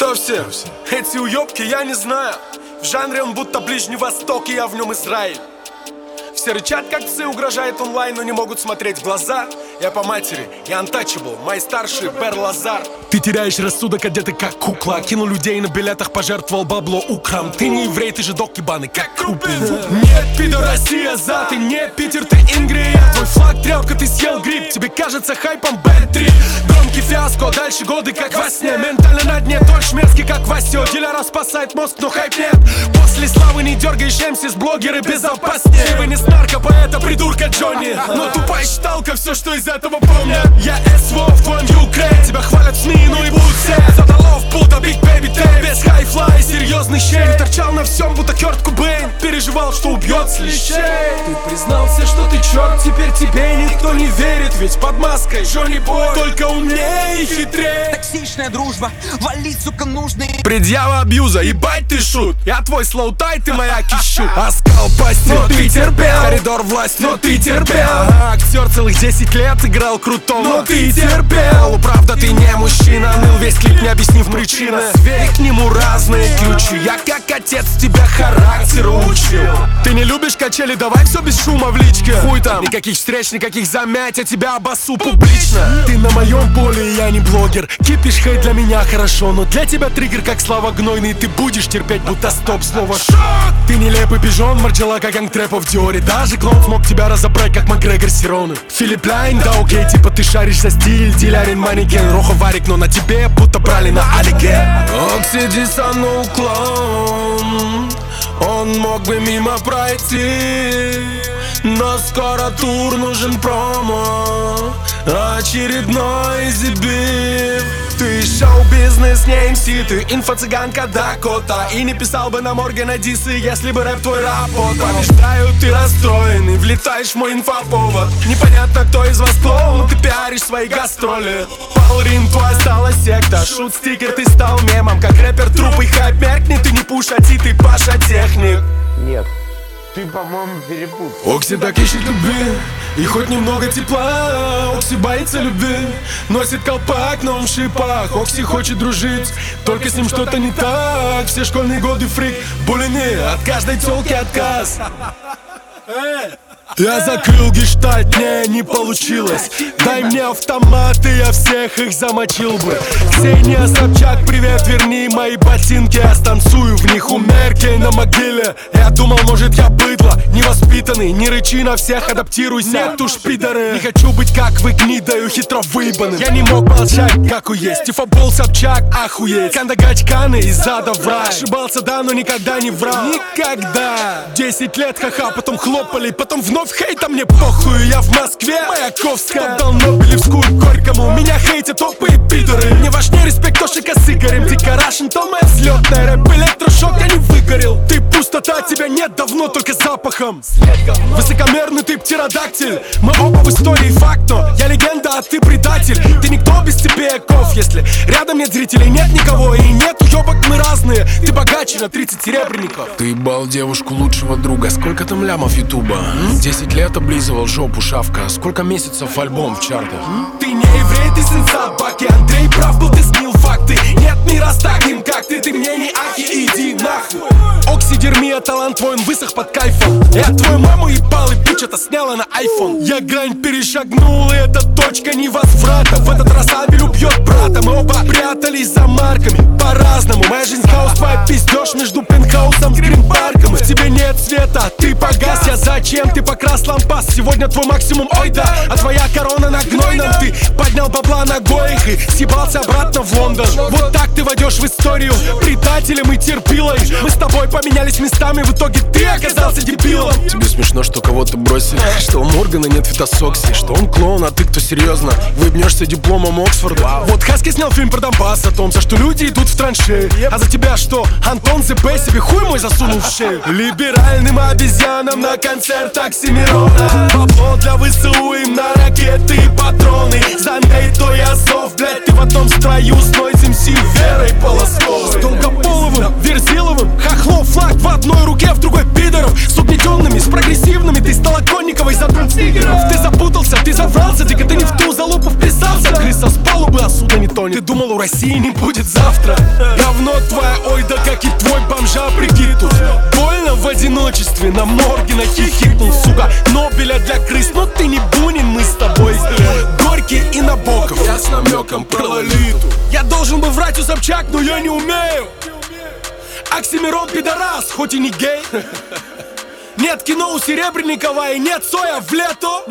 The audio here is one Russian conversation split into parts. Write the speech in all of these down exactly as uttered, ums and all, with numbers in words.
Кто все? Эти уёбки, я не знаю. В жанре он будто Ближний Восток, и я в нем Израиль. Все рычат, как псы, угрожает онлайн, но не могут смотреть в глаза. Я по матери, я untouchable, мои старшие Бер Лазар. Ты теряешь рассудок, одетый как кукла. Кинул людей на билетах, пожертвовал бабло украм. Ты не еврей, ты же док ебаный, как Крупин. Нет, пидор, Россия за, ты не Питер, ты Ингрия. Твой флаг тряпка, ты съел гриб. Тебе кажется хайпом бэ три. Громкий фиаско, дальше годы как во сне. Ментально на дне, точь мерзкий как Васё. Дилера спасает мозг, но хайп нет. После славы не дергаешь эм си с блогеры безопаснее. Вы не нарко, поэта, придурка Джонни. Но тупая считалка, все, что из этого помнят. Я эс вэ о в твоем Юкрейн. Тебя хвалят в СМИ, ну и будь все. Задалов, пута, биг бэби тэйп. Без хайфлай, серьезный щель. Торчал на всем, будто Кёрт Кобейн. Переживал, что убьет с лещей. Ты признался, что ты черт, теперь тебе никто не верит. Ведь под маской Джонни Бой только умнее и хитрее. Токсичная дружба, валить, сука, нужный. Предъява абьюза, ебать ты шут. Я твой слоутай, ты моя кищу. Оскал пасти, но ты терпел. Коридор власти, но ты терпел. Ага, актер целых десять лет играл крутого, но ты терпел. Правда, ты не мужчина, ныл весь клип, не объяснив причины. Звери к нему разные ключи. Я как отец тебя характеру учил. Ты не любишь качели, давай все без шума в личке. Хуй там, никаких встреч, никаких замять, я тебя обоссу публично. Ты на моем поле, я не блогер. Кипишь хейт для меня хорошо, но для тебя триггер как Слава Гнойный. Ты будешь терпеть, будто стоп, слово шок. Ты нелепый пижон, марчела как гангтрепа в Диоре. Даже клон смог тебя разобрать, как Макгрегор Сироны. Филипп Лайн, да окей, типа ты шаришь за стиль. Дилярин, манекен, Роха Варик, но на тебе будто брали на Алиген. Оксиди санул клон, он мог бы мимо пройти, но скоро тур нужен промо, очередной изибив. Ты шоу-бизнес, не эм си, ты инфо-цыганка Дакота. И не писал бы на Моргана дисы, если бы рэп твой работал. Побеждаю, ты расстроен и влетаешь в мой инфоповод. Непонятно, кто из вас клоун, ты пиаришь свои гастроли. Паулрин, твоя стала секта, шут-стикер, ты стал мемом. Как рэпер труп и хайп меркнет, ты не Пуша Ти, ты Паша Техник. Нет, ты, по-моему, перепутал. Окси так ищет любви, и хоть немного тепла. Окси боится любви, носит колпак, но он в шипах. Окси хочет дружить, только с ним что-то не так. Все школьные годы фрик, булины, от каждой тёлки отказ. Я закрыл гештальт, не, не получилось. Дай мне автомат, и я всех их замочил бы. Ксения Собчак, привет, верни мои ботинки. Я станцую в них у Меркель на могиле. Я думал, может я быдло, невоспитанный. Не рычи на всех, адаптируйся, нет уж пидоры. Не хочу быть как вы, гнидаю, хитро выебанным. Я не мог молчать, как уесть. Тифобол Собчак, охуеть. Кандагачканы из зада в рай. Ошибался, да, но никогда не врал. Никогда. Десять лет, ха-ха, потом хлопали, потом вновь хейта, мне похуй, я в Москве. Маяковская отдал Нобелевскую Горькому. Меня хейтят топы и пидоры. Мне важнее респект Тошика с Игорем. Дико Рашен, то моя взлетная. Рэп, электрошок, я не выгорел. Ты пустота, тебя нет давно, только запахом. Высокомерный ты птеродактиль. Мы оба в истории факт, но я легенда, а ты предатель. Ты никто без тебе-ков, если рядом нет зрителей, нет никого. И нет уёбок, мы разные. Ты богаче на тридцать серебряников. Ты ебал девушку лучшего друга. Сколько там лямов ютуба? Десять лет облизывал жопу шавка. Сколько месяцев альбом в чартах? Ты не еврей, ты сын собаки. Андрей прав был, ты снил факты. Нет мира с таким, как ты. Ты мне не ахи, иди нахуй. Оксидермия, талант твой, он высох под кайфом. Я твою маму ебал и пич это сняла на айфон. Я грань перешагнул, и это точка невозврата. В этот раз Абель убьет брата. Мы оба прятались за марками по-разному. Моя жизнь хаос, твоя пиздёж между пентхаусом и грин-парком. В тебе нет света, ты погас. Я зачем ты покрас лампас? Сегодня твой максимум, ой да. А твоя корона на гнойном. Ты поднял бабла на гоих и съебался обратно в Лондон. Вот так ты войдешь в историю предателем и терпилой. Мы с тобой поменялись местами, в итоге ты оказался дебилом. Тебе смешно, что кого-то бросили, что у Моргана нет фитосокси, что он клоун, а ты кто серьезно? Выебнешься дипломом Оксфорда. Вот Хаски снял фильм про Донбасс о том, за что люди идут в траншеи. А за тебя что? Антон ЗП себе хуй мой засунул в шею. Либеральным обезьянам на концерт Оксимирона. Бабло для ВСУ им на ракеты и патроны. За нейто я зов, блядь, ты в одном строю с Нойз эм си Верой Полосковой. С Долгополовым, Верзиловым, хохлов флаг в одной руке, в другой пидоров. С угнетенными, с прогрессивными, ты стала конниковой за двух тигеров. Ты запутался, ты заврался, дико ты не в ту залупу вписался. Крыса с палубы, а суд судно не тонет. Ты думал, у России не будет завтра? Говно твоя, ой, да как и твой бомжа, прикинь тут. Больно в одиночестве, на морге нахихикнул, сука. Нобеля для крыс, но ты не Бунин, мы с тобой Горький и Набоков. Я с намеком про Лолиту. Я должен был врать у Собчак, но я не умею. Оксимирон пидорас, хоть и не гей. Нет кино у Серебренникова и нет соя в лето.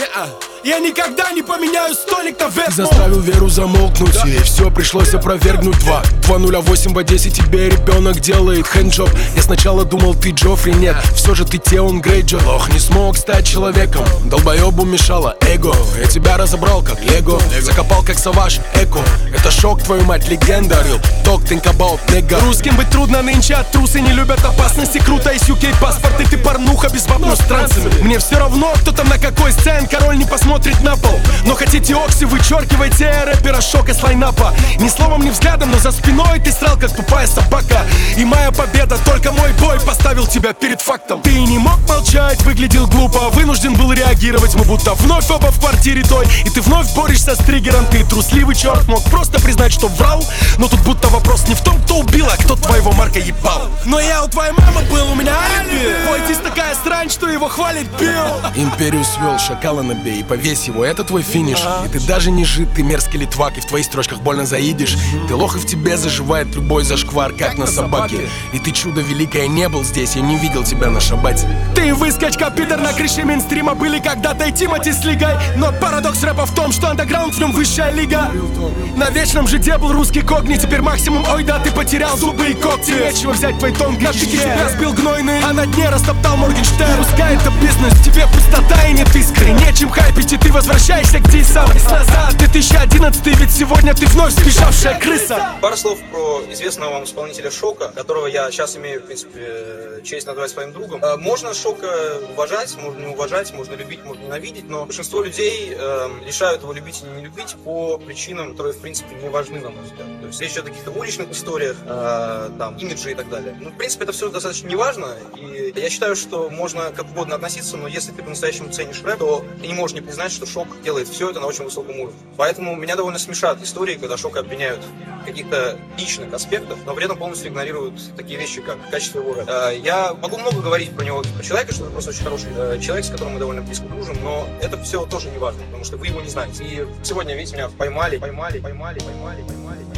Я никогда не поменяю столик на веб. Заставил веру замолкнуть, да. И все пришлось опровергнуть. Два Два нуля восемь в Одессе, тебе ребенок делает хэнджоб. Я сначала думал, ты Джоффри, нет, все же ты Теон Грейджер. Лох не смог стать человеком, долбоебу мешало эго. Я тебя разобрал как лего, закопал как Саваш Эко. Это шок, твою мать, легенда. Real talk, think about nigga. Русским быть трудно нынче, а трусы не любят опасности. Круто из ю кей паспорт, и ты порнуха без баб, но с трансами. Мне все равно, кто там на какой сцен, король не посмотрит на пол. Но хотите окси, вычеркивайте рэпера шока с лайнапа. Ни словом, ни взглядом, но за спиной ты срал, как тупая собака. И моя победа, только мой бой поставил тебя перед фактом. Ты не мог молчать, выглядел глупо, вынужден был реагировать. Мы будто вновь оба в квартире той, и ты вновь борешься с триггером. Ты трусливый черт, мог просто признать, что врал. Но тут будто вопрос не в том, кто убил, а кто твоего Марка ебал. Но я у твоей мамы был, у меня алиби. Твой диск такая срань, что его хвалит Билл. Империю свел, шакала набей, повесь его, это твой финиш. И ты даже не жид, ты мерзкий литвак, и в твоих строчках больно заидишь. Ты лох, и в тебе заживает любой зашквар, как на собаке. И ты чудо великое, не был здесь, я не видел тебя на шабате. Ты выскочка, пидор, на крыше мейнстрима были когда-то и Тимати с Лигой. Но парадокс рэпа в том, что андеграунд в нем высшая лига. На вечном жиде был русский когни, теперь максимум, ой да, ты потерял зубы и когти. Нечего взять твой тон, на пике тебя сбил гнойный, а на дне растоптал Моргенштерн. Пускай это бизнес, тебе пустота и нет искры. Нечем хайпить, и ты возвращаешься к дисам. Назад, две тысячи одиннадцатый, ведь сегодня ты вновь сбежавшая крыса. Пару слов про известного вам исполнителя Шока, которого я сейчас имею, в принципе, честь назвать своим другом. Можно Шока уважать, можно не уважать, можно любить, можно ненавидеть, но большинство людей э, решают его любить или не любить по причинам, которые, в принципе, не важны, на мой взгляд. То есть речь идет о каких-то уличных историях, э, там, имиджи и так далее. Ну, в принципе, это все достаточно неважно, и я считаю, что можно как угодно относиться, но если ты по-настоящему ценишь рэп, то ты не можешь не признать, что Шок делает все это на очень высоком уровне. Поэтому меня довольно смешат истории, когда Шока обвиняют в каких-то личных аспектах, но при этом полностью игнорируют такие вещи, как качество его рэпа. Я могу много говорить про него, про человека, что он просто очень хороший человек, с которым мы довольно близко дружим, но это все тоже не важно, потому что вы его не знаете. И сегодня, видите, меня поймали, поймали, поймали, поймали, поймали.